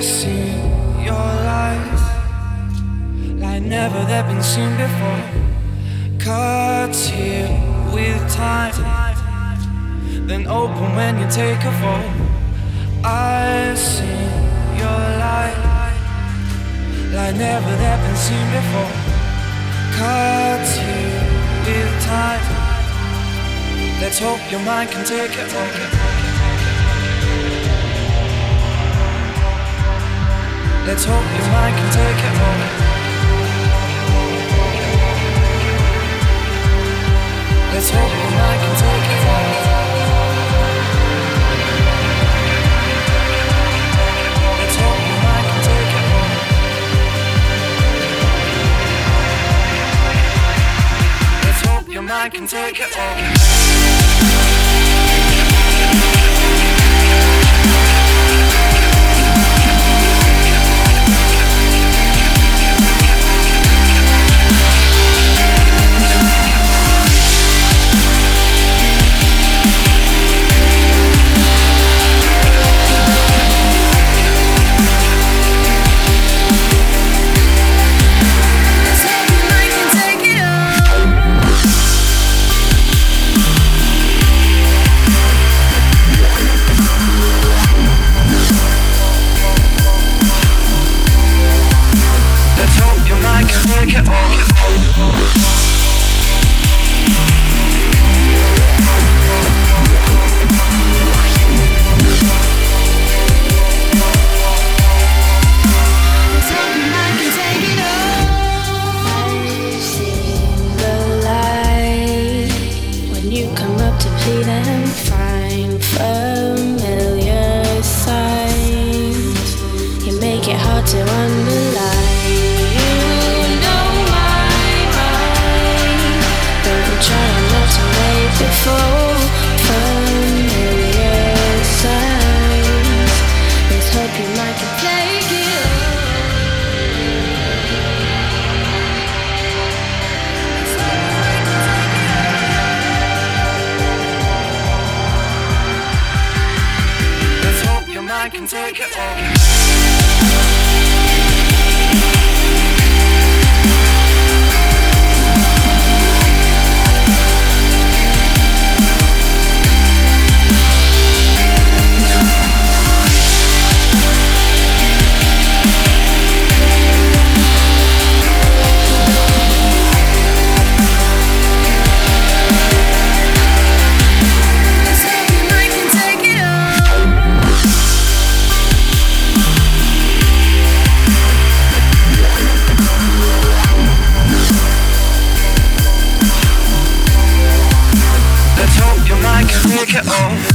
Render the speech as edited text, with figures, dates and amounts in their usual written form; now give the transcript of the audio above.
see your lies like never they've been seen before. Cuts here with time, then open when you take a fall. I see your light like never they've been seen before. Cuts here with time. Let's hope your mind can take it all. Let's hope your mind can take it all. Let's hope your mind can take it all. Let's hope your mind can take it all. Let's hope your mind can take it all. I can take it all. Take it all.